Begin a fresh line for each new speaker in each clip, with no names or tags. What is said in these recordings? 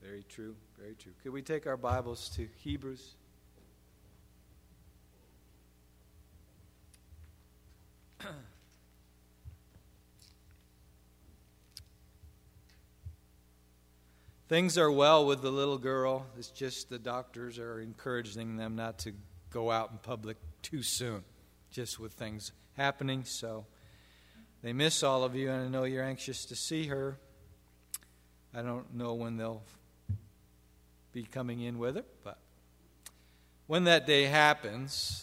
Very true, very true. Could we take our Bibles to Hebrews? Things are well with the little girl. It's just the doctors are encouraging them not to go out in public too soon, just with things happening. So they miss all of you, and I know you're anxious to see her. I don't know when they'll be coming in with her, but when that day happens,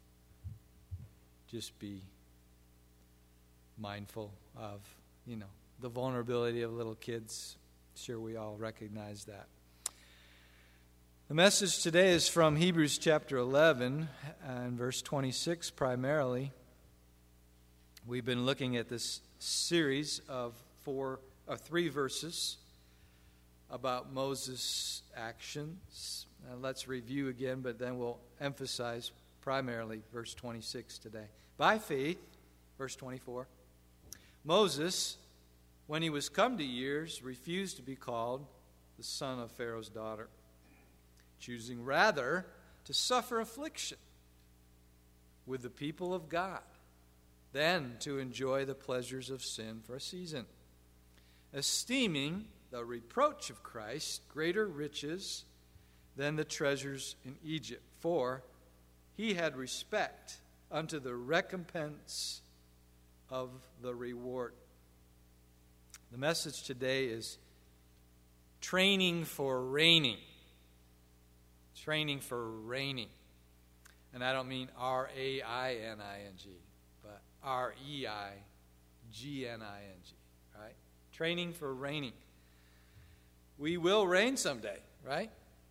just be mindful of, the vulnerability of little kids. Sure, we all recognize that. The message today is from Hebrews chapter 11 and verse 26 primarily. We've been looking at this series of 3 verses about Moses' actions. Let's review again, but then we'll emphasize primarily verse 26 today. By faith, verse 24, Moses, when he was come to years, refused to be called the son of Pharaoh's daughter, choosing rather to suffer affliction with the people of God than to enjoy the pleasures of sin for a season, esteeming the reproach of Christ greater riches than the treasures in Egypt, for he had respect unto the recompense of the reward. The message today is training for reigning. Training for reigning. And I don't mean R-A-I-N-I-N-G, but R-E-I-G-N-I-N-G, right? Training for reigning. We will reign someday, right?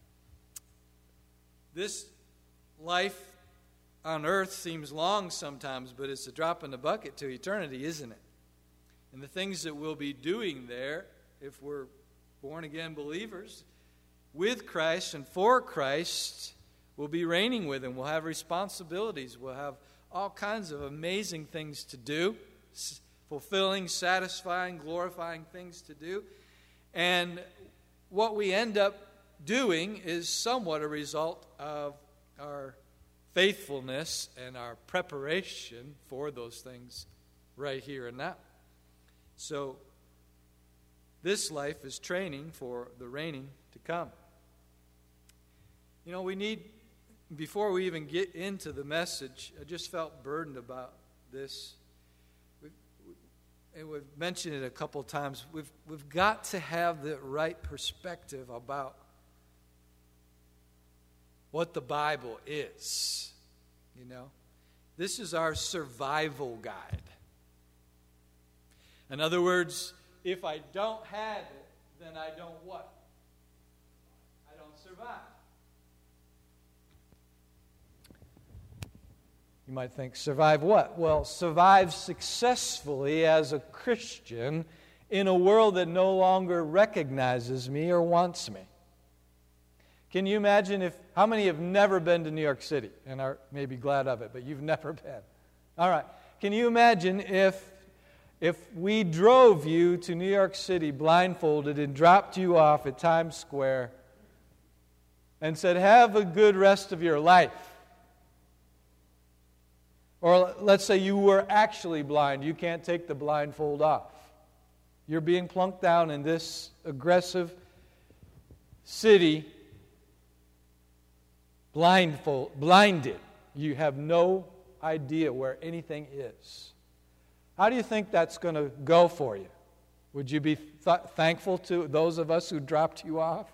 This life on earth seems long sometimes, but it's a drop in the bucket to eternity, isn't it? And the things that we'll be doing there, if we're born-again believers, with Christ and for Christ, we'll be reigning with Him. We'll have responsibilities. We'll have all kinds of amazing things to do, fulfilling, satisfying, glorifying things to do. And what we end up doing is somewhat a result of our faithfulness and our preparation for those things right here and now. So, this life is training for the reigning to come. We need, before we even get into the message, I just felt burdened about this. And we've mentioned it a couple of times. We've got to have the right perspective about what the Bible is. This is our survival guide. In other words, if I don't have it, then I don't what? I don't survive. You might think, survive what? Well, survive successfully as a Christian in a world that no longer recognizes me or wants me. Can you imagine how many have never been to New York City and are maybe glad of it, but you've never been? All right. Can you imagine if we drove you to New York City blindfolded and dropped you off at Times Square and said, have a good rest of your life? Or let's say you were actually blind. You can't take the blindfold off. You're being plunked down in this aggressive city, blinded. You have no idea where anything is. How do you think that's going to go for you? Would you be thankful to those of us who dropped you off?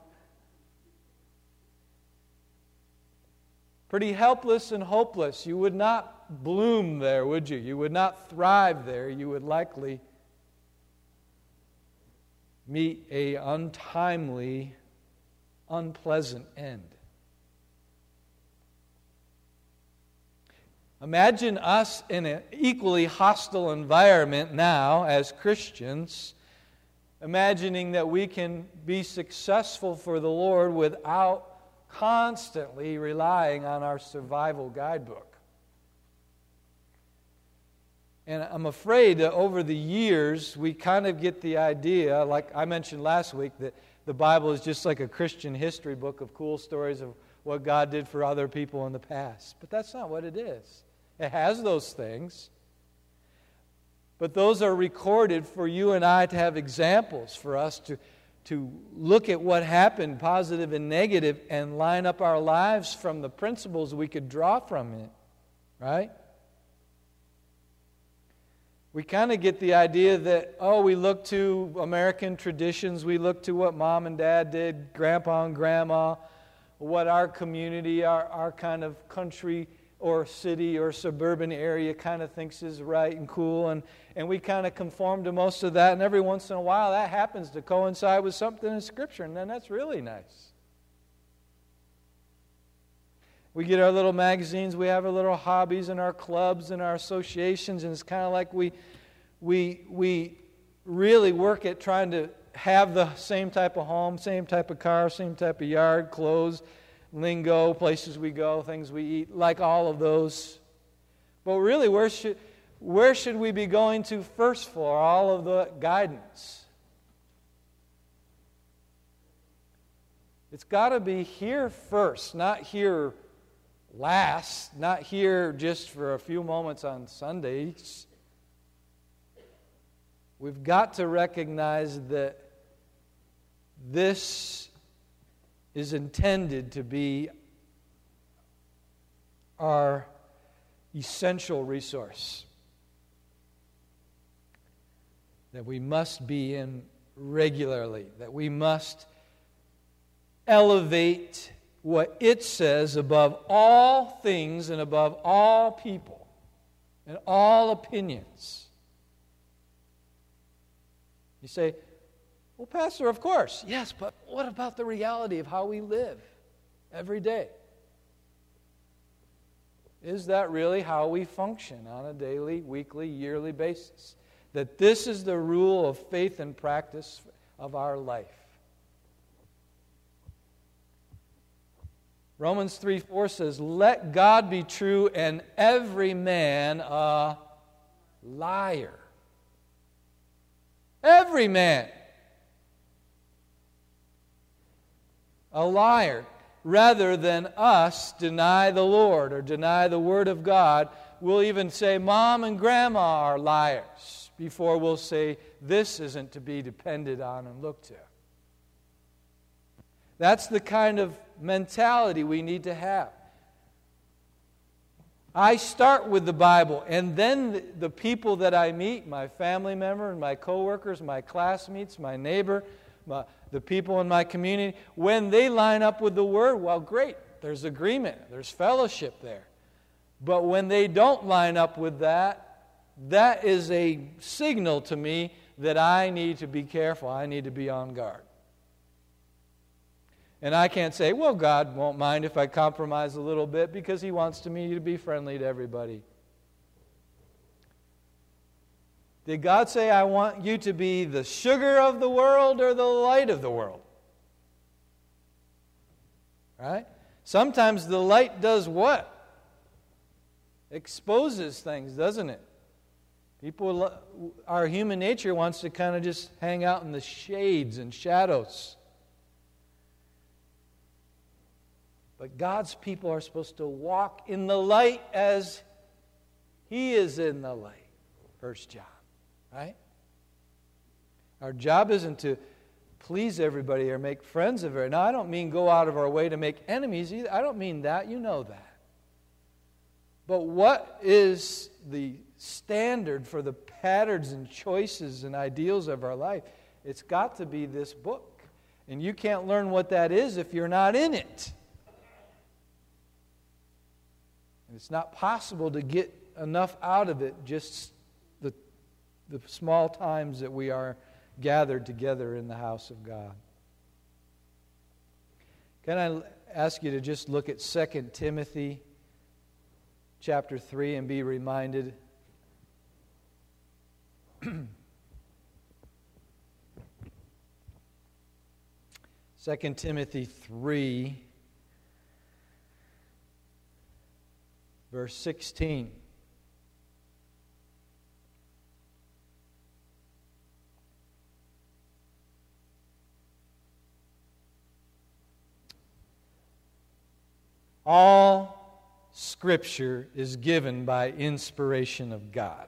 Pretty helpless and hopeless. You would not bloom there, would you? You would not thrive there. You would likely meet an untimely, unpleasant end. Imagine us in an equally hostile environment now as Christians, imagining that we can be successful for the Lord without constantly relying on our survival guidebook. And I'm afraid that over the years, we kind of get the idea, like I mentioned last week, that the Bible is just like a Christian history book of cool stories of what God did for other people in the past. But that's not what it is. It has those things. But those are recorded for you and I to have examples, for us to look at what happened, positive and negative, and line up our lives from the principles we could draw from it. Right? We kind of get the idea that, we look to American traditions, we look to what mom and dad did, grandpa and grandma, what our community, our kind of country or city or suburban area kind of thinks is right and cool, and we kind of conform to most of that, and every once in a while that happens to coincide with something in Scripture, and then that's really nice. We get our little magazines, we have our little hobbies and our clubs and our associations, and it's kind of like we really work at trying to have the same type of home, same type of car, same type of yard, clothes, lingo, places we go, things we eat, like all of those. But really, where should we be going to first for all of the guidance? It's got to be here first, not here last, not here just for a few moments on Sundays. We've got to recognize that this is intended to be our essential resource that we must be in regularly, that we must elevate what it says above all things and above all people and all opinions. You say, well, Pastor, of course. Yes, but what about the reality of how we live every day? Is that really how we function on a daily, weekly, yearly basis? That this is the rule of faith and practice of our life. Romans 3:4 says, let God be true and every man a liar. Every man a liar. Rather than us deny the Lord or deny the Word of God, we'll even say Mom and Grandma are liars before we'll say this isn't to be depended on and looked to. That's the kind of mentality we need to have. I start with the Bible, and then the people that I meet, my family member and my coworkers, my classmates, my neighbor, the people in my community, when they line up with the Word, well, great, there's agreement, there's fellowship there. But when they don't line up with that, that is a signal to me that I need to be careful, I need to be on guard. And I can't say, well, God won't mind if I compromise a little bit because He wants me to be friendly to everybody. Did God say, I want you to be the sugar of the world or the light of the world? Right? Sometimes the light does what? Exposes things, doesn't it? Our human nature wants to kind of just hang out in the shades and shadows. But God's people are supposed to walk in the light as He is in the light. 1 John, right? Our job isn't to please everybody or make friends of everybody. Now, I don't mean go out of our way to make enemies either. I don't mean that. You know that. But what is the standard for the patterns and choices and ideals of our life? It's got to be this book. And you can't learn what that is if you're not in it. And it's not possible to get enough out of it just the small times that we are gathered together in the house of God. Can I ask you to just look at 2 Timothy chapter 3 and be reminded? 2 Timothy 3, verse 16. All Scripture is given by inspiration of God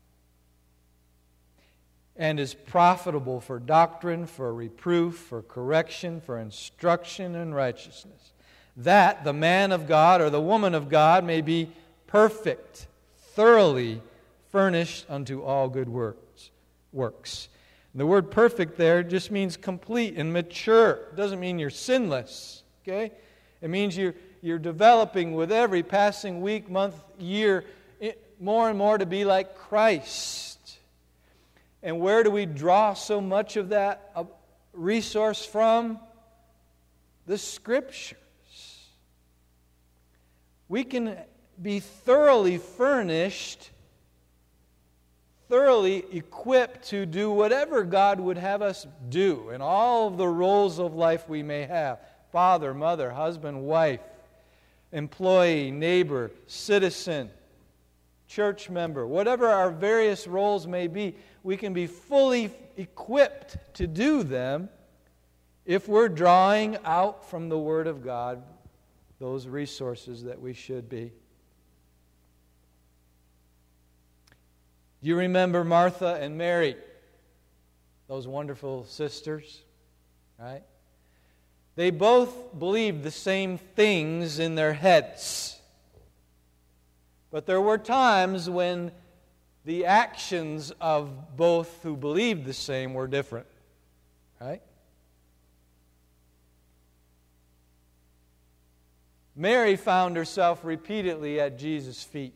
and is profitable for doctrine, for reproof, for correction, for instruction in righteousness, that the man of God or the woman of God may be perfect, thoroughly furnished unto all good works. And the word perfect there just means complete and mature. It doesn't mean you're sinless, okay? It means you're developing with every passing week, month, year, more and more to be like Christ. And where do we draw so much of that resource from? The Scriptures. We can be thoroughly furnished, thoroughly equipped to do whatever God would have us do in all of the roles of life we may have. Father, mother, husband, wife, employee, neighbor, citizen, church member, whatever our various roles may be, we can be fully equipped to do them if we're drawing out from the Word of God those resources that we should be. Do you remember Martha and Mary? Those wonderful sisters, right? They both believed the same things in their heads. But there were times when the actions of both who believed the same were different, right? Mary found herself repeatedly at Jesus' feet.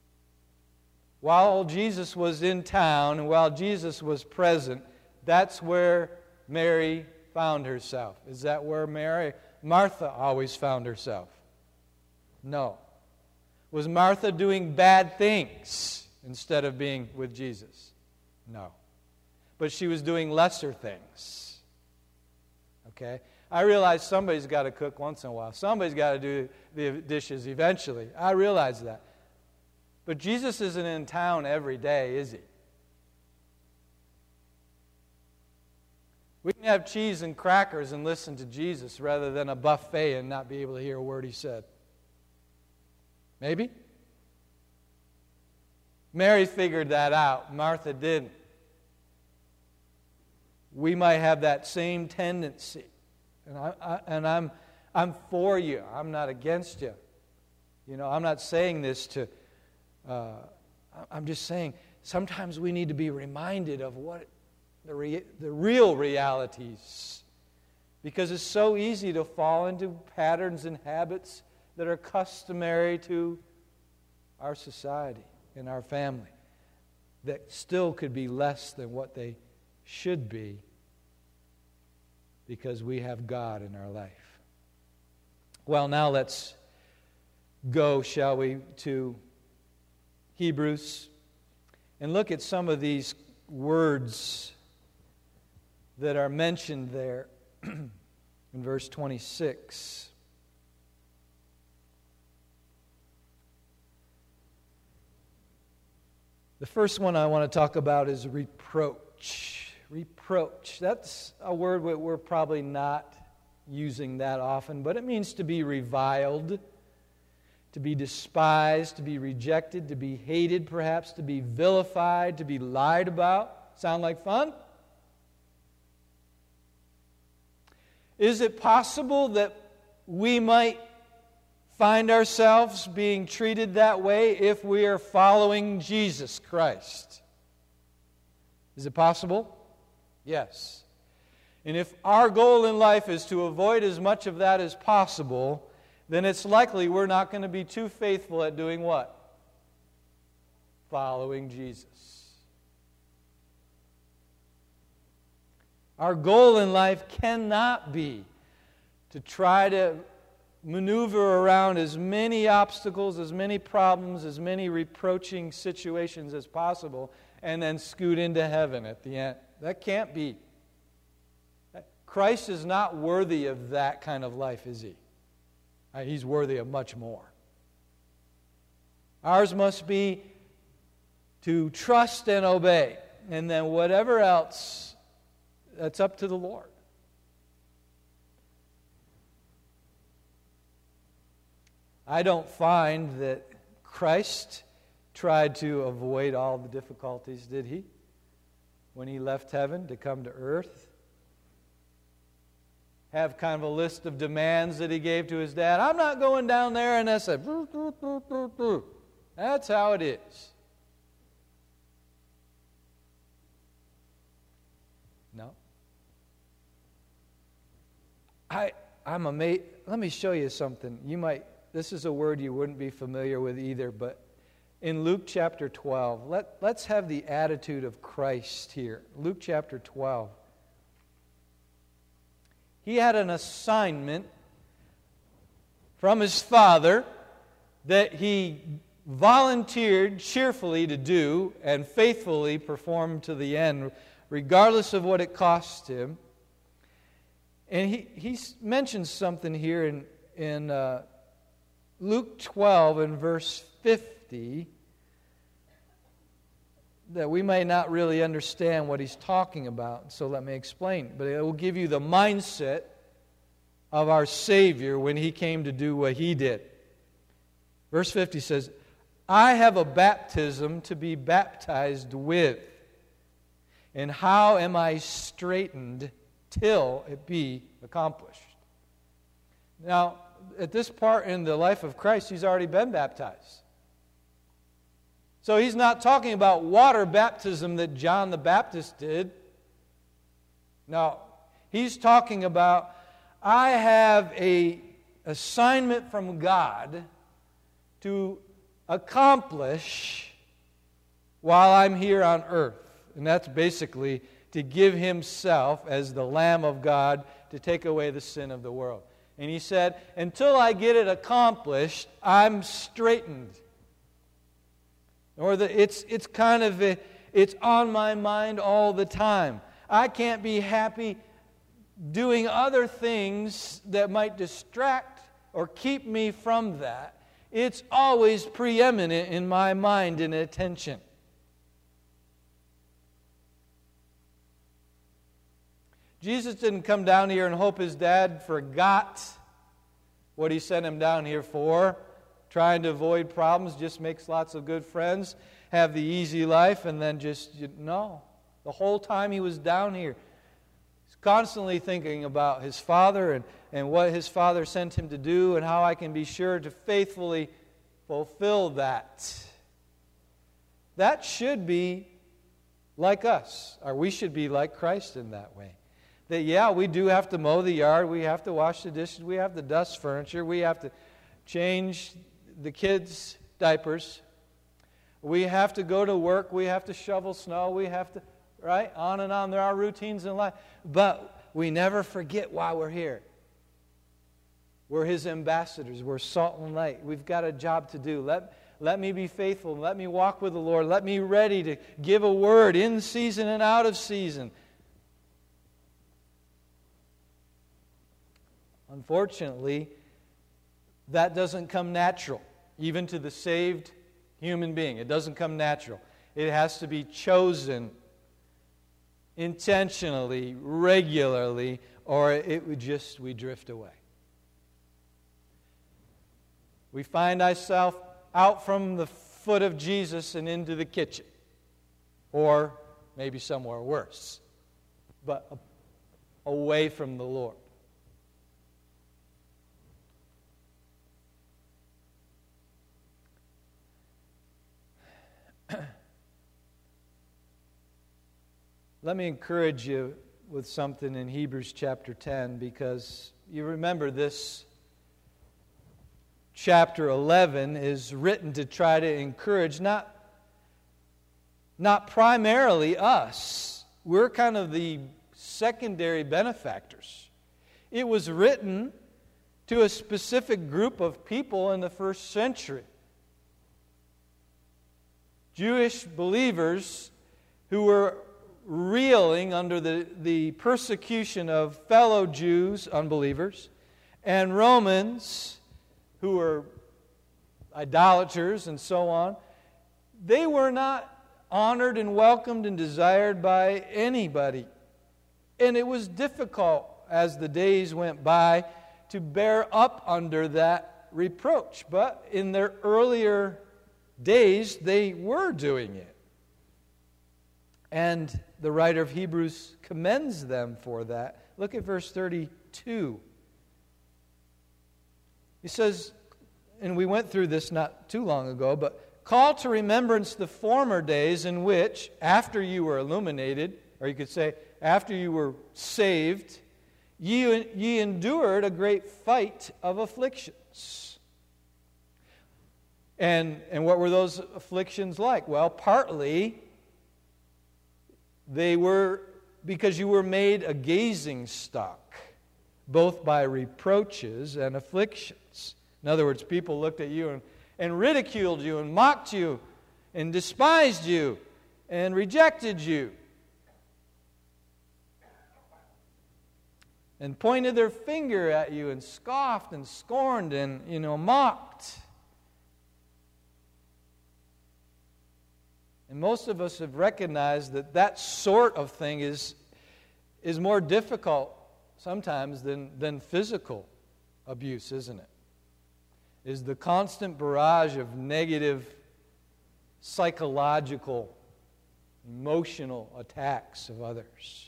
While Jesus was in town and while Jesus was present, that's where Mary found herself. Is that where Martha always found herself? No. Was Martha doing bad things instead of being with Jesus? No. But she was doing lesser things. Okay? I realize somebody's got to cook once in a while. Somebody's got to do the dishes eventually. I realize that. But Jesus isn't in town every day, is He? We can have cheese and crackers and listen to Jesus rather than a buffet and not be able to hear a word He said. Maybe? Mary figured that out. Martha didn't. We might have that same tendency. And I'm for you. I'm not against you. You know, I'm not saying this to... I'm just saying sometimes we need to be reminded of what the real realities. Because it's so easy to fall into patterns and habits that are customary to our society and our family that still could be less than what they should be because we have God in our life. Well, now let's go, shall we, to Hebrews and look at some of these words that are mentioned there in verse 26. The first one I want to talk about is reproach. Reproach. That's a word that we're probably not using that often, but it means to be reviled, to be despised, to be rejected, to be hated perhaps, to be vilified, to be lied about. Sound like fun? Is it possible that we might find ourselves being treated that way if we are following Jesus Christ? Is it possible? Yes. And if our goal in life is to avoid as much of that as possible, then it's likely we're not going to be too faithful at doing what? Following Jesus. Our goal in life cannot be to try to maneuver around as many obstacles, as many problems, as many reproaching situations as possible, and then scoot into heaven at the end. That can't be. Christ is not worthy of that kind of life, is He? He's worthy of much more. Ours must be to trust and obey, and then whatever else, that's up to the Lord. I don't find that Christ tried to avoid all the difficulties, did he? When he left heaven to come to earth. Have kind of a list of demands that he gave to his dad. I'm not going down there, and that's it. That's how it is. No. I'm amazed. Let me show you something. This is a word you wouldn't be familiar with either, but in Luke chapter 12, let's have the attitude of Christ here. Luke chapter 12. He had an assignment from his Father that he volunteered cheerfully to do and faithfully perform to the end, regardless of what it cost him. And he mentions something here in Luke 12 and verse 50 that we may not really understand what he's talking about. So let me explain. But it will give you the mindset of our Savior when he came to do what he did. Verse 50 says, I have a baptism to be baptized with, and how am I straitened till it be accomplished? Now, at this part in the life of Christ, he's already been baptized. So he's not talking about water baptism that John the Baptist did. No, he's talking about, I have an assignment from God to accomplish while I'm here on earth. And that's basically to give himself as the Lamb of God to take away the sin of the world. And he said, until I get it accomplished, I'm straitened. Or it's on my mind all the time. I can't be happy doing other things that might distract or keep me from that. It's always preeminent in my mind and attention. Jesus didn't come down here and hope his dad forgot what he sent him down here for. Trying to avoid problems, just makes lots of good friends, have the easy life, and then no. The whole time he was down here, he's constantly thinking about his Father and what his Father sent him to do and how I can be sure to faithfully fulfill that. That should be like us, or we should be like Christ in that way. That, yeah, we do have to mow the yard, we have to wash the dishes, we have to dust furniture, we have to change the kids' diapers, we have to go to work, we have to shovel snow, we have to, right? On and on. There are routines in life. But we never forget why we're here. We're His ambassadors. We're salt and light. We've got a job to do. Let me be faithful. Let me walk with the Lord. Let me ready to give a word in season and out of season. Unfortunately, that doesn't come natural, even to the saved human being. It doesn't come natural. It has to be chosen intentionally, regularly, or we drift away. We find ourselves out from the foot of Jesus and into the kitchen, or maybe somewhere worse, but away from the Lord. Let me encourage you with something in Hebrews chapter 10, because you remember this chapter 11 is written to try to encourage not primarily us. We're kind of the secondary benefactors. It was written to a specific group of people in the first century. Jewish believers who were reeling under the persecution of fellow Jews, unbelievers, and Romans who were idolaters and so on. They were not honored and welcomed and desired by anybody. And it was difficult as the days went by to bear up under that reproach. But in their earlier days, they were doing it. And the writer of Hebrews commends them for that. Look at verse 32. He says, and we went through this not too long ago, but call to remembrance the former days in which, after you were illuminated, or you could say, after you were saved, ye endured a great fight of afflictions. And what were those afflictions like? Well, partly they were because you were made a gazing stock, both by reproaches and afflictions. In other words, people looked at you and ridiculed you and mocked you and despised you and rejected you and pointed their finger at you and scoffed and scorned and, mocked. And most of us have recognized that sort of thing is more difficult sometimes than physical abuse, isn't it? Is the constant barrage of negative psychological, emotional attacks of others.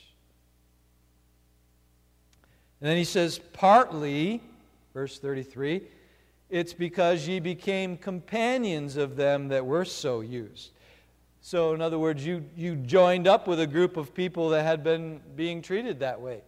And then he says, partly, verse 33, it's because ye became companions of them that were so used. So, in other words, you joined up with a group of people that had been being treated that way.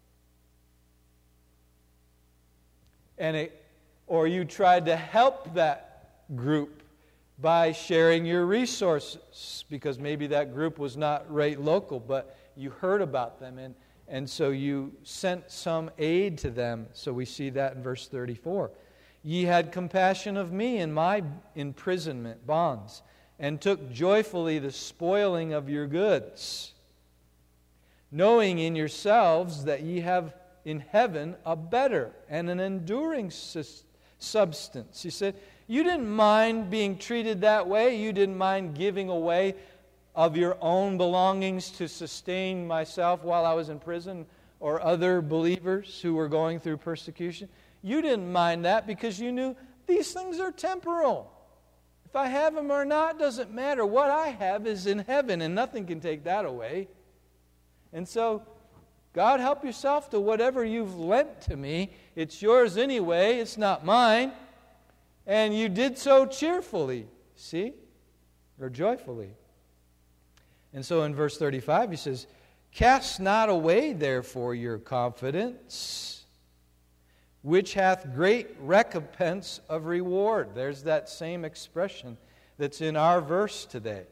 Or you tried to help that group by sharing your resources, because maybe that group was not right local, but you heard about them, and so you sent some aid to them. So we see that in verse 34. Ye had compassion of me in my imprisonment bonds, and took joyfully the spoiling of your goods, knowing in yourselves that ye have in heaven a better and an enduring substance. He said, you didn't mind being treated that way. You didn't mind giving away of your own belongings to sustain myself while I was in prison or other believers who were going through persecution. You didn't mind that because you knew these things are temporal. If I have them or not doesn't matter. What I have is in heaven, and nothing can take that away. And so, God, help yourself to whatever you've lent to me. It's yours anyway. It's not mine. And you did so cheerfully, see? Or joyfully. And so in verse 35 he says, cast not away therefore your confidence, which hath great recompense of reward. There's that same expression that's in our verse today.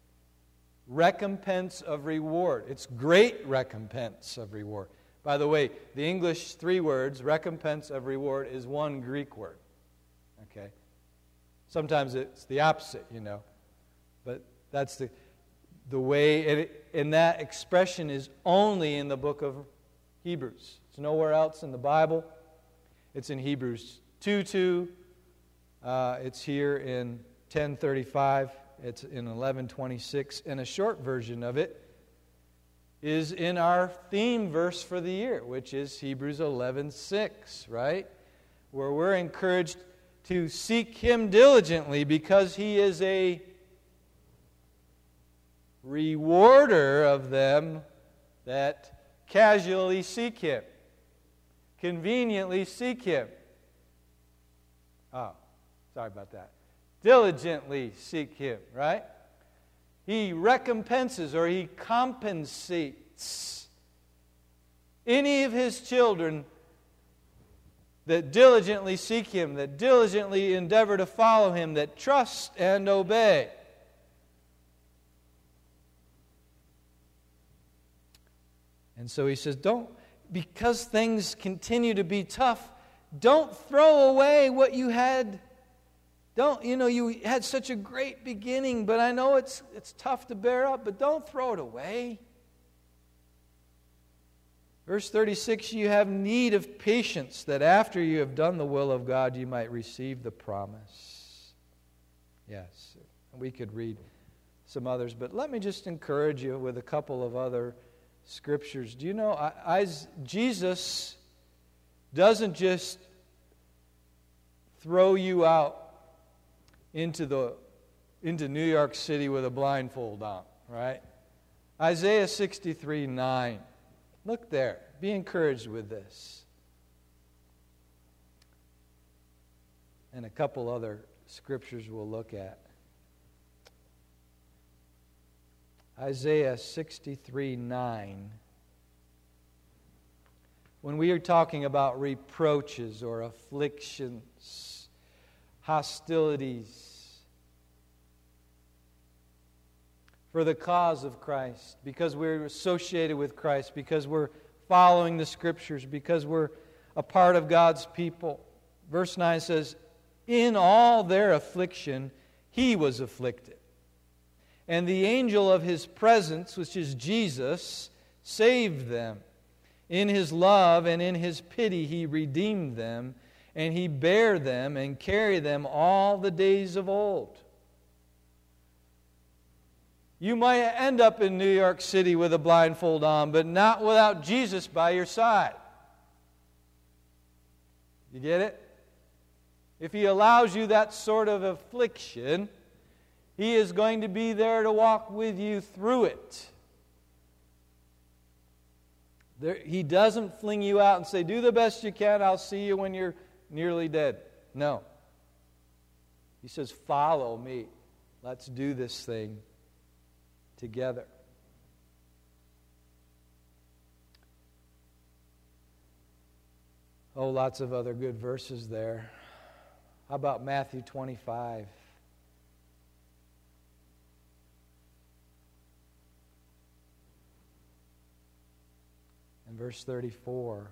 Recompense of reward. It's great recompense of reward. By the way, the English 3 words, recompense of reward, is one Greek word. Okay? Sometimes it's the opposite, But that's the way, and that expression is only in the book of Hebrews. It's nowhere else in the Bible. It's in Hebrews 2:2. It's here in 10:35. It's in 11:26. And a short version of it is in our theme verse for the year, which is Hebrews 11:6, right? Where we're encouraged to seek Him diligently because He is a rewarder of them that casually seek Him. Conveniently seek Him. Oh, sorry about that. Diligently seek Him, right? He recompenses or He compensates any of His children that diligently seek Him, that diligently endeavor to follow Him, that trust and obey. And so He says, because things continue to be tough, don't throw away what you had. You had such a great beginning, but I know it's tough to bear up, but don't throw it away. Verse 36, you have need of patience, that after you have done the will of God, you might receive the promise. Yes, we could read some others, but let me just encourage you with a couple of other scriptures. Do you know, Jesus doesn't just throw you out into New York City with a blindfold on, right? Isaiah 63:9. Look there. Be encouraged with this. And a couple other scriptures we'll look at. Isaiah 63:9. When we are talking about reproaches or afflictions, hostilities for the cause of Christ, because we're associated with Christ, because we're following the Scriptures, because we're a part of God's people. Verse 9 says, in all their affliction, He was afflicted. And the angel of His presence, which is Jesus, saved them. In His love and in His pity He redeemed them, and He bare them and carried them all the days of old. You might end up in New York City with a blindfold on, but not without Jesus by your side. You get it? If He allows you that sort of affliction, He is going to be there to walk with you through it. He doesn't fling you out and say, do the best you can, I'll see you when you're nearly dead. No. He says, follow me. Let's do this thing together. Oh, lots of other good verses there. How about Matthew 25? And verse 34.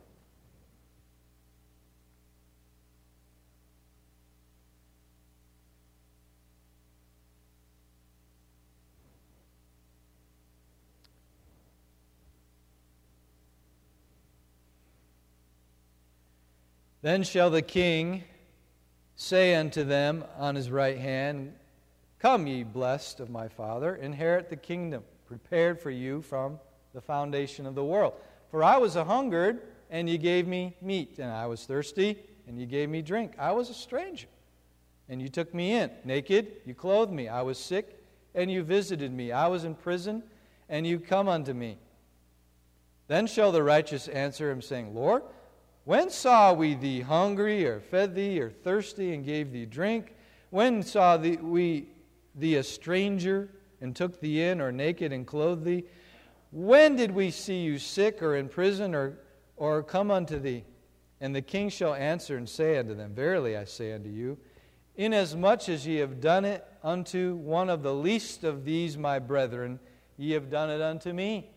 Then shall the king say unto them on his right hand, come, ye blessed of my Father, inherit the kingdom prepared for you from the foundation of the world. For I was a-hungered, and ye gave me meat, and I was thirsty, and ye gave me drink. I was a stranger, and you took me in. Naked, you clothed me. I was sick, and you visited me. I was in prison, and you come unto me. Then shall the righteous answer him, saying, Lord, when saw we thee hungry, or fed thee, or thirsty, and gave thee drink? When saw we thee a stranger, and took thee in, or naked, and clothed thee? When did we see you sick, or in prison, or come unto thee? And the king shall answer and say unto them, verily I say unto you, inasmuch as ye have done it unto one of the least of these my brethren, ye have done it unto me.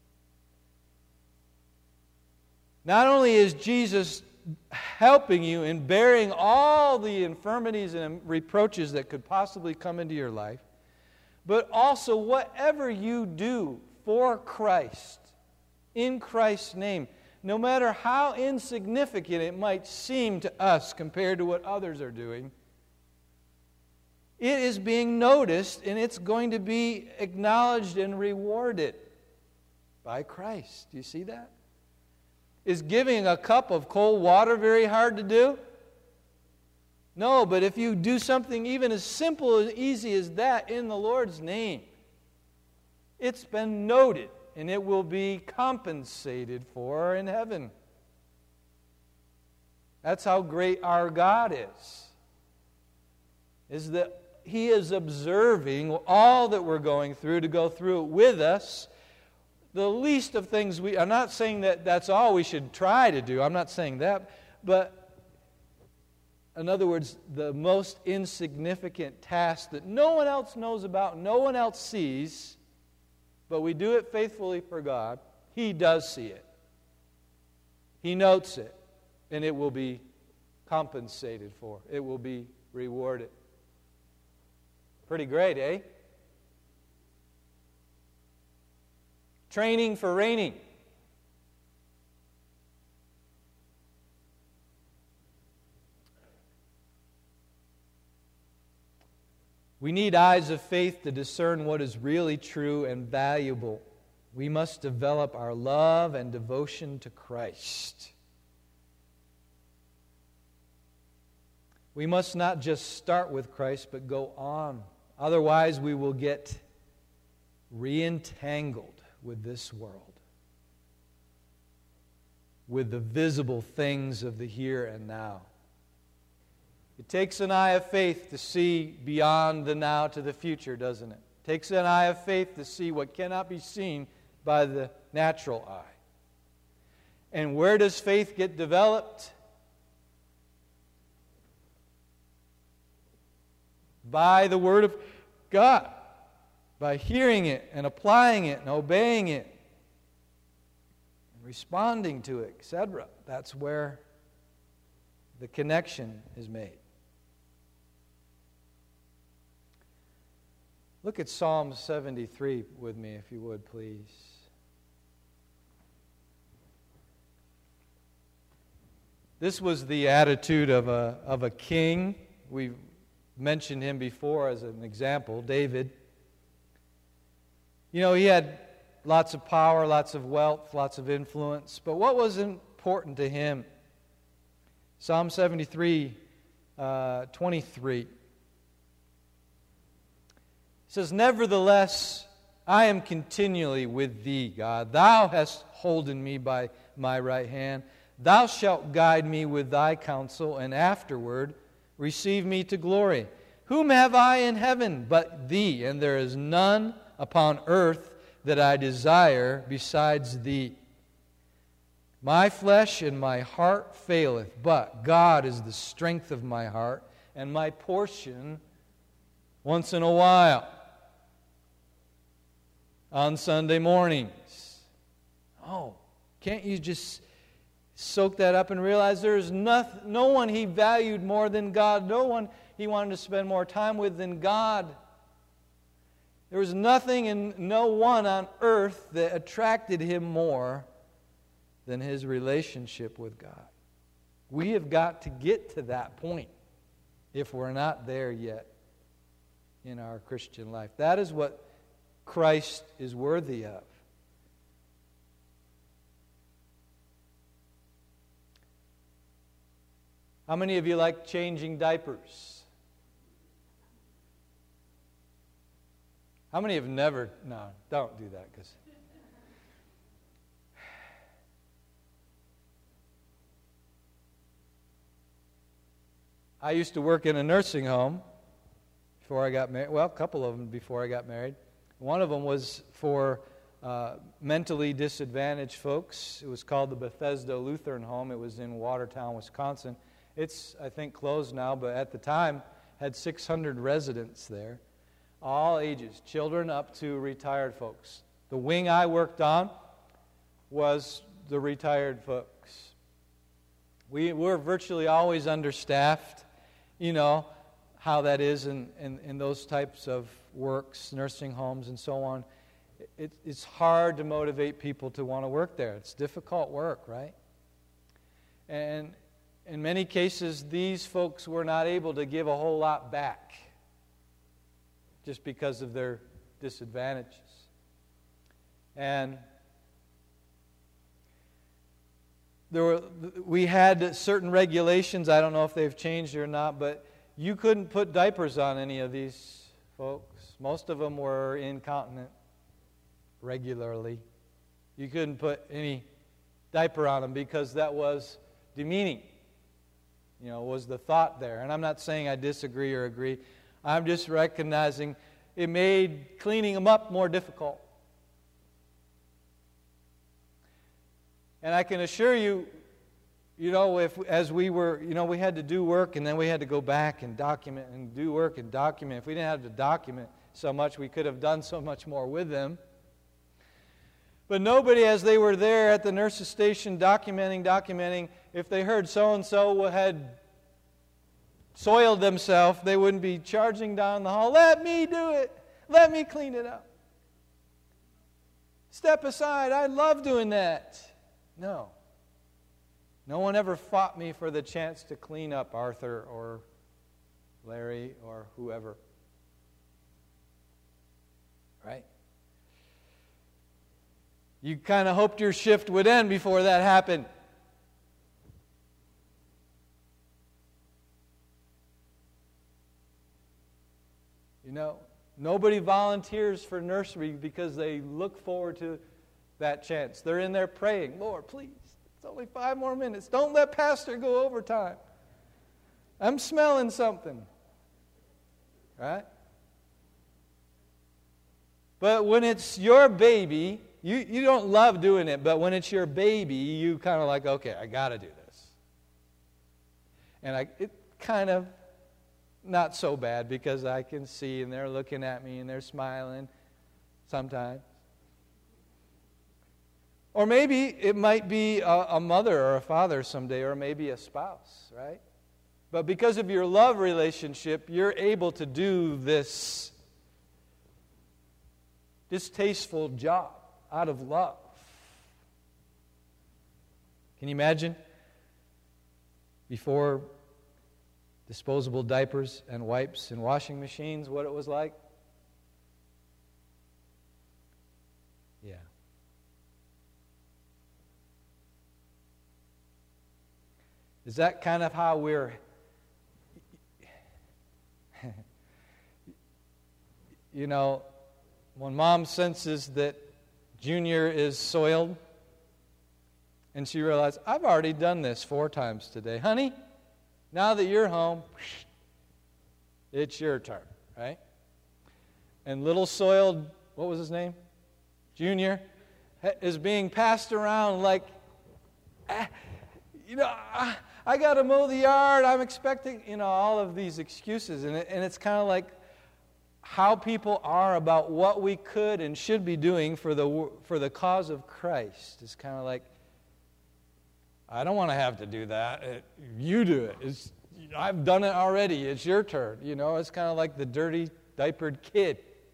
Not only is Jesus helping you in bearing all the infirmities and reproaches that could possibly come into your life, but also whatever you do for Christ, in Christ's name, no matter how insignificant it might seem to us compared to what others are doing, it is being noticed and it's going to be acknowledged and rewarded by Christ. Do you see that? Is giving a cup of cold water very hard to do? No, but if you do something even as simple as easy as that in the Lord's name, it's been noted, and it will be compensated for in heaven. That's how great our God is that He is observing all that we're going through to go through it with us. The least of things I'm not saying that that's all we should try to do. I'm not saying that. But in other words, the most insignificant task that no one else knows about, no one else sees, but we do it faithfully for God, He does see it. He notes it, and it will be compensated for. It will be rewarded. Pretty great, eh? Training for reigning. We need eyes of faith to discern what is really true and valuable. We must develop our love and devotion to Christ. We must not just start with Christ, but go on. Otherwise, we will get re-entangled with this world, with the visible things of the here and now. It takes an eye of faith to see beyond the now to the future, doesn't it? It takes an eye of faith to see what cannot be seen by the natural eye. And where does faith get developed? By the Word of God, by hearing it and applying it and obeying it, and responding to it, etc. That's where the connection is made. Look at Psalm 73 with me, if you would, please. This was the attitude of a king. We've mentioned him before as an example, David. You know, he had lots of power, lots of wealth, lots of influence. But what was important to him? Psalm 73, 23. It says, "Nevertheless, I am continually with thee, God. Thou hast holden me by my right hand. Thou shalt guide me with thy counsel, and afterward receive me to glory. Whom have I in heaven but thee? And there is none upon earth that I desire besides thee. My flesh and my heart faileth, but God is the strength of my heart and my portion once in a while." On Sunday mornings. Oh, can't you just soak that up and realize there is no one he valued more than God, no one he wanted to spend more time with than God. There was nothing and no one on earth that attracted him more than his relationship with God. We have got to get to that point if we're not there yet in our Christian life. That is what Christ is worthy of. How many of you like changing diapers? How many have never? No, don't do that, because I used to work in a nursing home before I got married. Well, a couple of them before I got married. One of them was for mentally disadvantaged folks. It was called the Bethesda Lutheran Home. It was in Watertown, Wisconsin. It's, I think, closed now, but at the time had 600 residents there, all ages, children up to retired folks. The wing I worked on was the retired folks. We were virtually always understaffed. You know how that is in those types of works, nursing homes and so on. It's hard to motivate people to want to work there. It's difficult work, right? And in many cases, these folks were not able to give a whole lot back just because of their disadvantages. And we had certain regulations. I don't know if they've changed or not, but you couldn't put diapers on any of these folks. Most of them were incontinent regularly. You couldn't put any diaper on them because that was demeaning. You know, was the thought there. And I'm not saying I disagree or agree. I'm just recognizing it made cleaning them up more difficult. And I can assure you, you know, as we were, you know, we had to do work and then we had to go back and document and do work and document. If we didn't have to document so much, we could have done so much more with them. But nobody, as they were there at the nurse's station documenting, if they heard so-and-so had soiled themselves, they wouldn't be charging down the hall, "Let me do it. Let me clean it up. Step aside. I love doing that." No. No one ever fought me for the chance to clean up Arthur or Larry or whoever. Right? You kind of hoped your shift would end before that happened. Nobody volunteers for nursery because they look forward to that chance. They're in there praying, Lord, please, it's only 5 more minutes. Don't let Pastor go overtime. I'm smelling something. Right? But when it's your baby, you don't love doing it, but when it's your baby, you kind of like, okay, I got to do this. And it kind of not so bad because I can see and they're looking at me and they're smiling sometimes. Or maybe it might be a mother or a father someday, or maybe a spouse, right? But because of your love relationship, you're able to do this distasteful job out of love. Can you imagine? Before disposable diapers and wipes and washing machines, what it was like? Yeah. Is that kind of how we're... when Mom senses that Junior is soiled, and she realizes, I've already done this 4 times today. Honey, now that you're home, it's your turn, right? And little soiled, what was his name? Junior, is being passed around like, I got to mow the yard. I'm expecting, all of these excuses. And it's kind of like how people are about what we could and should be doing for the cause of Christ. It's kind of like, I don't want to have to do that. You do it. I've done it already. It's your turn. It's kind of like the dirty, diapered kid.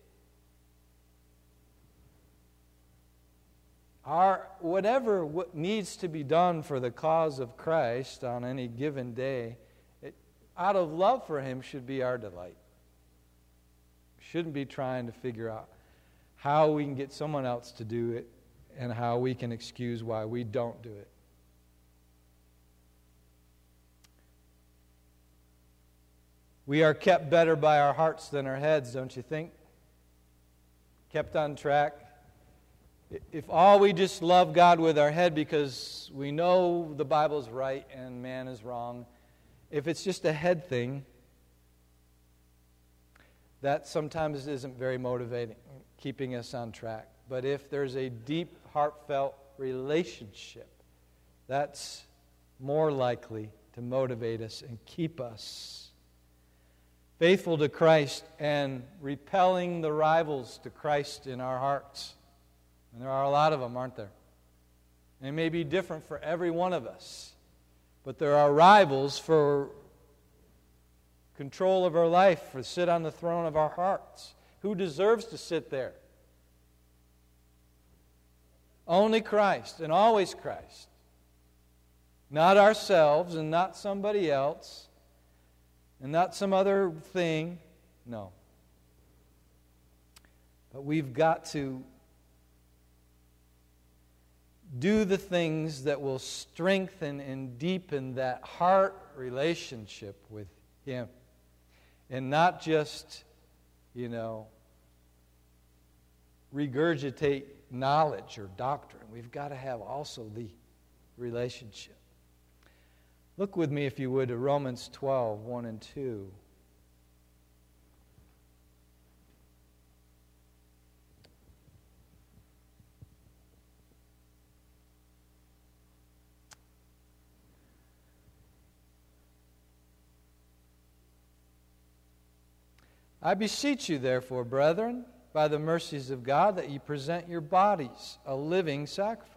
Whatever needs to be done for the cause of Christ on any given day, out of love for Him, should be our delight. Shouldn't be trying to figure out how we can get someone else to do it and how we can excuse why we don't do it. We are kept better by our hearts than our heads, don't you think? Kept on track. If all we just love God with our head because we know the Bible's right and man is wrong, if it's just a head thing, that sometimes isn't very motivating, keeping us on track. But if there's a deep, heartfelt relationship, that's more likely to motivate us and keep us faithful to Christ and repelling the rivals to Christ in our hearts. And there are a lot of them, aren't there? And it may be different for every one of us. But there are rivals for control of our life, for sit on the throne of our hearts. Who deserves to sit there? Only Christ, and always Christ. Not ourselves, and not somebody else, and not some other thing. No. But we've got to do the things that will strengthen and deepen that heart relationship with Him. And not just, regurgitate knowledge or doctrine. We've got to have also the relationship. Look with me, if you would, to Romans 12, 1 and 2. I beseech you, therefore, brethren, by the mercies of God, that ye present your bodies a living sacrifice.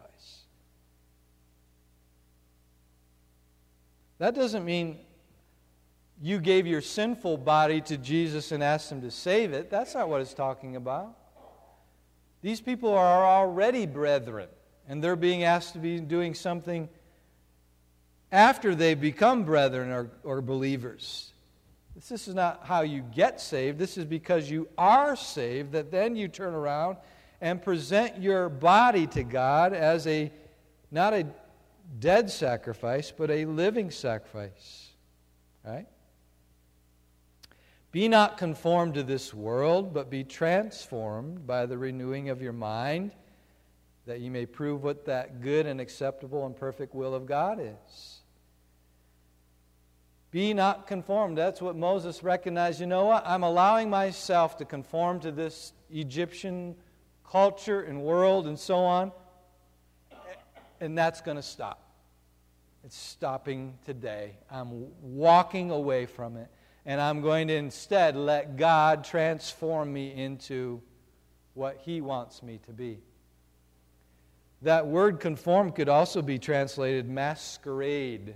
That doesn't mean you gave your sinful body to Jesus and asked Him to save it. That's not what it's talking about. These people are already brethren, and they're being asked to be doing something after they become brethren or believers. This is not how you get saved. This is because you are saved, that then you turn around and present your body to God as not a dead sacrifice, but a living sacrifice. Right? Be not conformed to this world, but be transformed by the renewing of your mind, that you may prove what that good and acceptable and perfect will of God is. Be not conformed. That's what Moses recognized. You know what? I'm allowing myself to conform to this Egyptian culture and world and so on, and that's going to stop. It's stopping today. I'm walking away from it, and I'm going to instead let God transform me into what He wants me to be. That word conform could also be translated masquerade.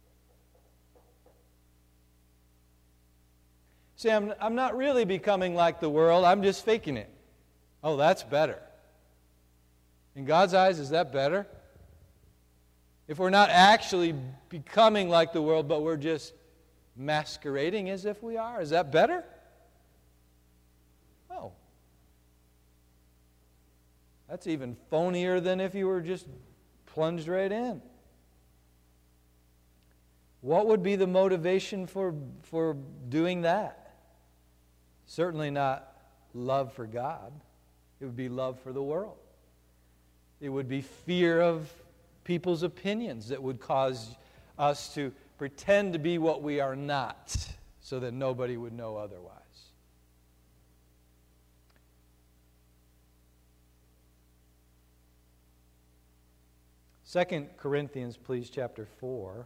See, I'm not really becoming like the world. I'm just faking it. Oh, that's better. In God's eyes, is that better? If we're not actually becoming like the world, but we're just masquerading as if we are, is that better? Oh. That's even phonier than if you were just plunged right in. What would be the motivation for doing that? Certainly not love for God. It would be love for the world. It would be fear of people's opinions that would cause us to pretend to be what we are not, so that nobody would know otherwise. 2 Corinthians, please, chapter 4.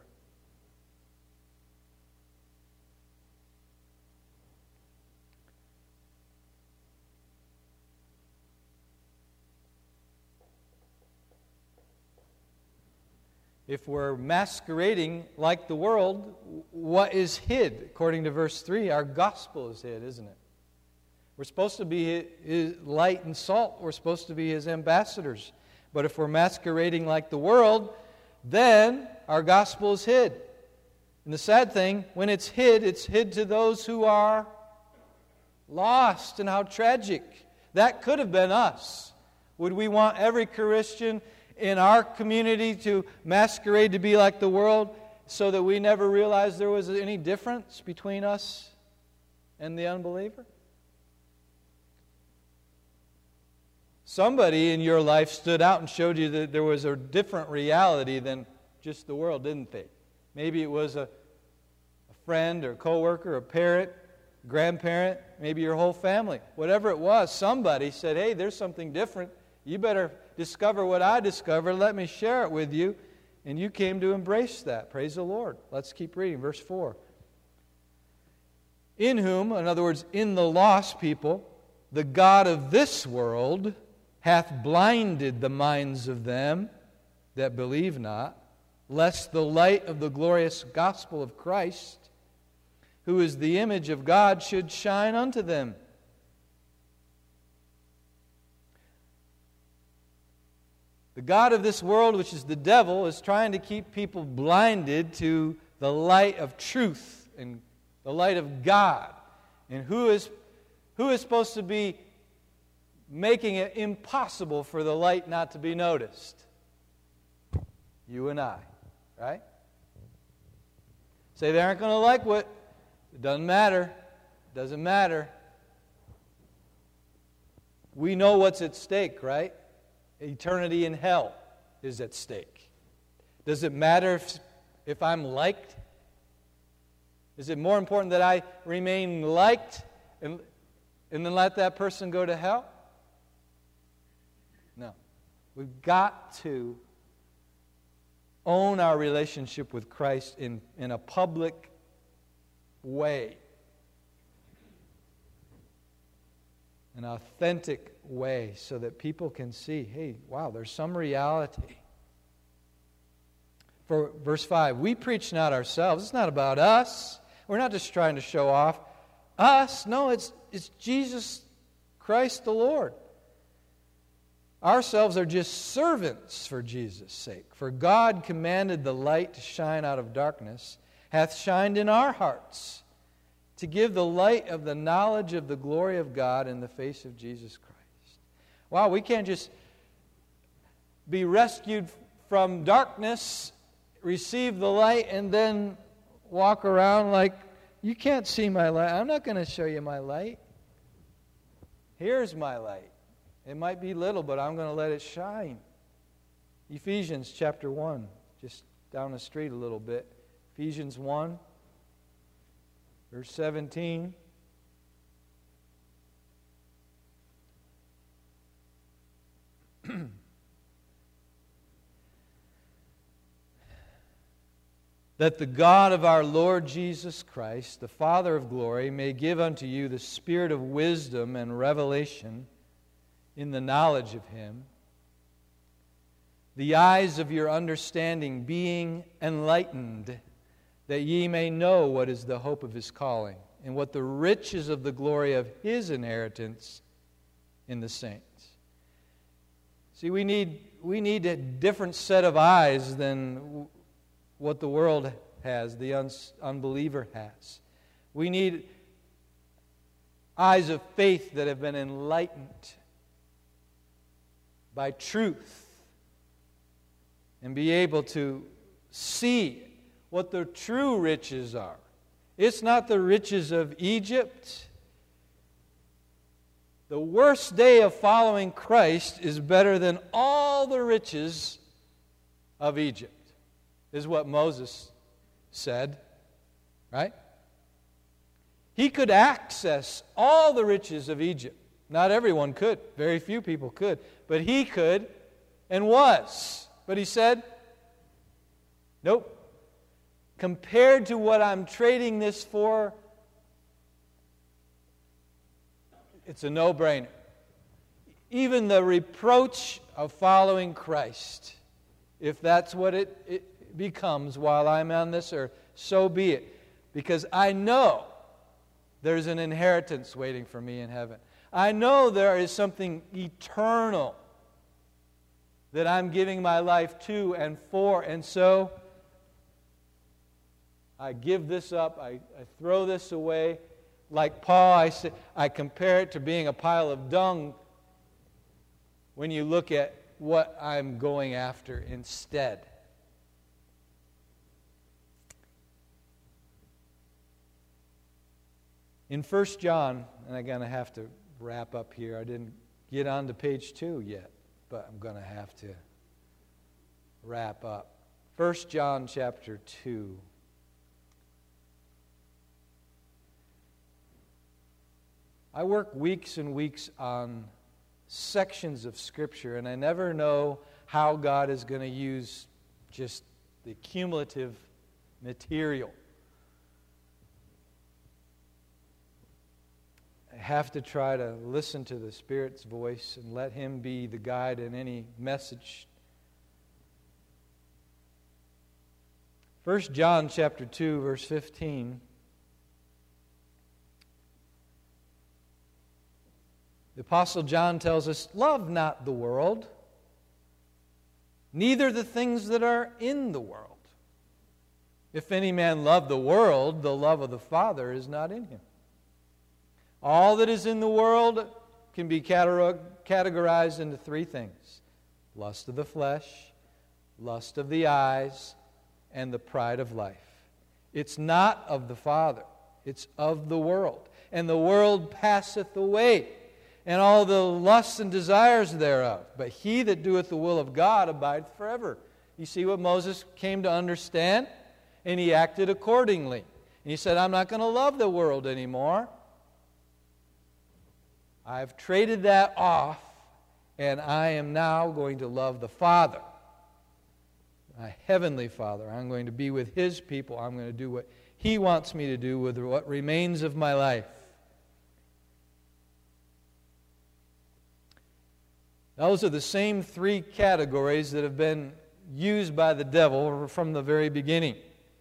If we're masquerading like the world, what is hid? According to verse 3, our gospel is hid, isn't it? We're supposed to be His light and salt. We're supposed to be His ambassadors. But if we're masquerading like the world, then our gospel is hid. And the sad thing, when it's hid to those who are lost. And how tragic. That could have been us. Would we want every Christian in our community to masquerade to be like the world so that we never realized there was any difference between us and the unbeliever? Somebody in your life stood out and showed you that there was a different reality than just the world, didn't they? Maybe it was a friend or coworker, a parent, grandparent, maybe your whole family. Whatever it was, somebody said, hey, there's something different. You better discover what I discovered. Let me share it with you. And you came to embrace that. Praise the Lord. Let's keep reading. Verse 4. In whom, in other words, in the lost people, the God of this world hath blinded the minds of them that believe not, lest the light of the glorious gospel of Christ, who is the image of God, should shine unto them. The God of this world, which is the devil, is trying to keep people blinded to the light of truth and the light of God. And who is supposed to be making it impossible for the light not to be noticed? You and I, right? Say they aren't going to like what? It doesn't matter. It doesn't matter. We know what's at stake, right? Eternity in hell is at stake. Does it matter if I'm liked? Is it more important that I remain liked and then let that person go to hell? No. We've got to own our relationship with Christ in a public way. An authentic way so that people can see, hey, wow, there's some reality. For verse 5, we preach not ourselves. It's not about us. We're not just trying to show off us. No, it's Jesus Christ the Lord. Ourselves are just servants for Jesus' sake. For God commanded the light to shine out of darkness, hath shined in our hearts, to give the light of the knowledge of the glory of God in the face of Jesus Christ. Wow, we can't just be rescued from darkness, receive the light, and then walk around like You can't see my light. I'm not going to show you my light. Here's my light. It might be little, but I'm going to let it shine. Ephesians chapter 1, just down the street a little bit. Ephesians 1, verse 17. That the God of our Lord Jesus Christ, the Father of glory, may give unto you the spirit of wisdom and revelation in the knowledge of Him, the eyes of your understanding being enlightened, that ye may know what is the hope of His calling, and what the riches of the glory of His inheritance in the saints. See, we need a different set of eyes than what the world has, the unbeliever has. We need eyes of faith that have been enlightened by truth and be able to see what the true riches are. It's not the riches of Egypt. The worst day of following Christ is better than all the riches of Egypt, is what Moses said, right? He could access all the riches of Egypt. Not everyone could. Very few people could. But he could and was. But he said, nope. Compared to what I'm trading this for, it's a no-brainer. Even the reproach of following Christ, if that's what it becomes while I'm on this earth, so be it. Because I know there's an inheritance waiting for me in heaven. I know there is something eternal that I'm giving my life to and for. And so I give this up. I throw this away. Like Paul, I compare it to being a pile of dung when you look at what I'm going after instead. In 1 John, and I'm going to have to wrap up here. I didn't get on to page 2 yet, but I'm going to have to wrap up. 1 John chapter 2. I work weeks and weeks on sections of Scripture, and I never know how God is going to use just the cumulative material. I have to try to listen to the Spirit's voice and let Him be the guide in any message. 1 John chapter 2, verse 15. The Apostle John tells us, love not the world, neither the things that are in the world. If any man love the world, the love of the Father is not in him. All that is in the world can be categorized into 3 things: lust of the flesh, lust of the eyes, and the pride of life. It's not of the Father, it's of the world. And the world passeth away, and all the lusts and desires thereof. But he that doeth the will of God abideth forever. You see what Moses came to understand? And he acted accordingly. And he said, I'm not going to love the world anymore. I've traded that off, and I am now going to love the Father, my heavenly Father. I'm going to be with His people. I'm going to do what He wants me to do with what remains of my life. Those are the same 3 categories that have been used by the devil from the very beginning.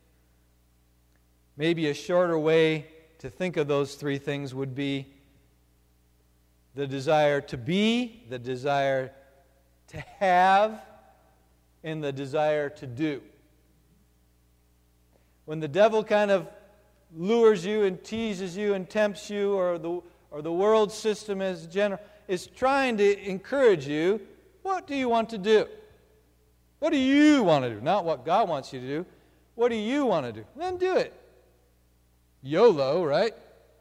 Maybe a shorter way to think of those 3 things would be the desire to be, the desire to have, and the desire to do. When the devil kind of lures you and teases you and tempts you, or the world system as general is trying to encourage you, what do you want to do? What do you want to do? Not what God wants you to do. What do you want to do? Then do it. YOLO, right?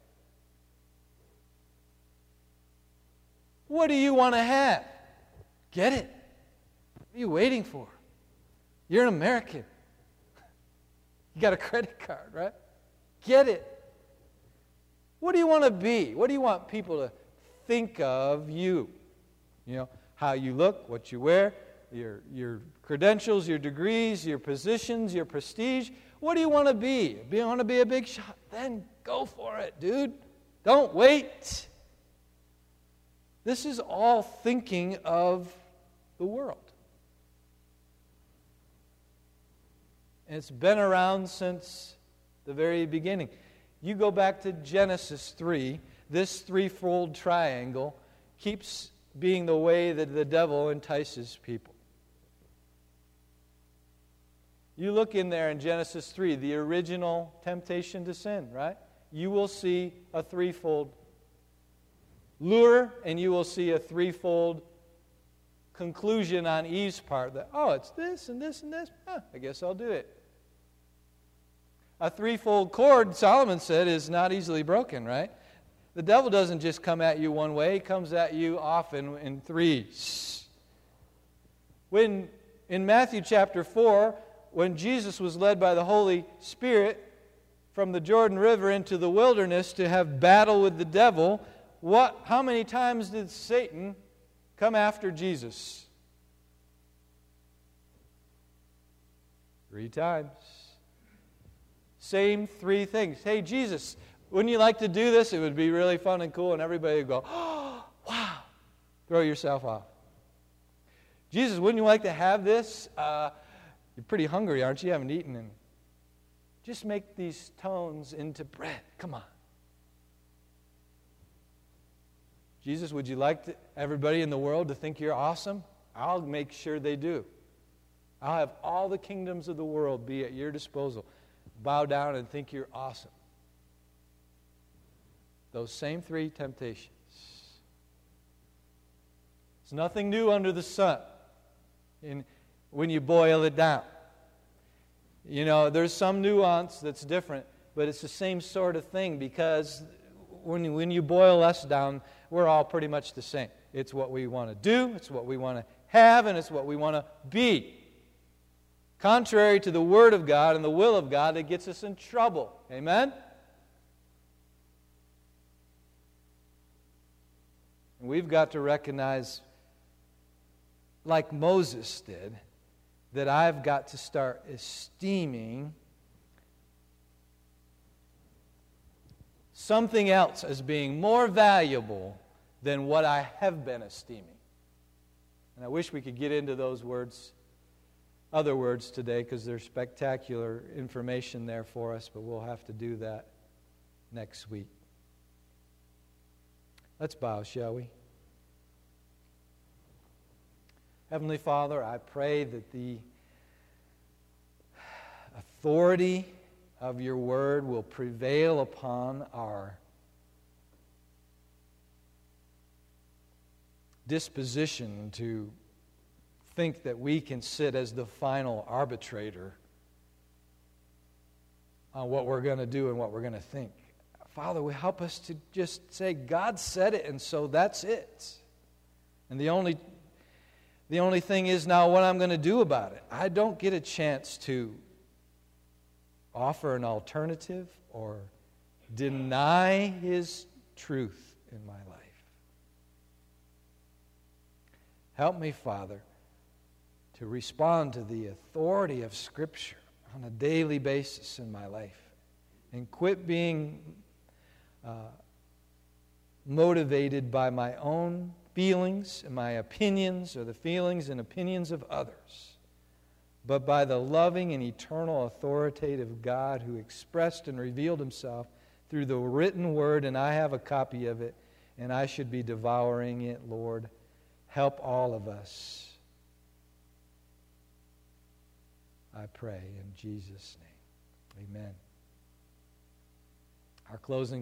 What do you want to have? Get it. What are you waiting for? You're an American. You got a credit card, right? Get it. What do you want to be? What do you want people to think of you? You know, how you look, what you wear, your credentials, your degrees, your positions, your prestige. What do you want to be? Do you want to be a big shot? Then go for it, dude. Don't wait. This is all thinking of the world. And it's been around since the very beginning. You go back to Genesis 3, this threefold triangle keeps being the way that the devil entices people. You look in there in Genesis 3, the original temptation to sin, right? You will see a threefold lure, and you will see a threefold conclusion on Eve's part that, oh, it's this and this and this. I guess I'll do it. A threefold cord, Solomon said, is not easily broken, right? The devil doesn't just come at you one way. He comes at you often in threes. When in Matthew chapter 4, when Jesus was led by the Holy Spirit from the Jordan River into the wilderness to have battle with the devil, how many times did Satan come after Jesus? 3 times. Same 3 things. Hey, Jesus, wouldn't you like to do this? It would be really fun and cool, and everybody would go, oh, wow. Throw yourself off. Jesus, wouldn't you like to have this? You're pretty hungry, aren't you? You haven't eaten. And just make these stones into bread. Come on. Jesus, would you like everybody in the world to think you're awesome? I'll make sure they do. I'll have all the kingdoms of the world be at your disposal. Bow down and think you're awesome. Those same 3 temptations. It's nothing new under the sun when you boil it down. You know, there's some nuance that's different, but it's the same sort of thing because when you boil us down, we're all pretty much the same. It's what we want to do, it's what we want to have, and it's what we want to be. Contrary to the Word of God and the will of God, it gets us in trouble. Amen? And we've got to recognize, like Moses did, that I've got to start esteeming something else as being more valuable than what I have been esteeming. And I wish we could get into those words, other words today, because there's spectacular information there for us, but we'll have to do that next week. Let's bow, shall we? Heavenly Father, I pray that the authority of your word will prevail upon our disposition to think that we can sit as the final arbitrator on what we're going to do and what we're going to think. Father, will help us to just say, God said it, and so that's it. And the only thing is now what I'm going to do about it. I don't get a chance to offer an alternative or deny His truth in my life. Help me, Father, to respond to the authority of Scripture on a daily basis in my life and quit being motivated by my own feelings and my opinions or the feelings and opinions of others, but by the loving and eternal authoritative God who expressed and revealed Himself through the written word, and I have a copy of it, and I should be devouring it, Lord. Help all of us. I pray in Jesus' name. Amen. Our closing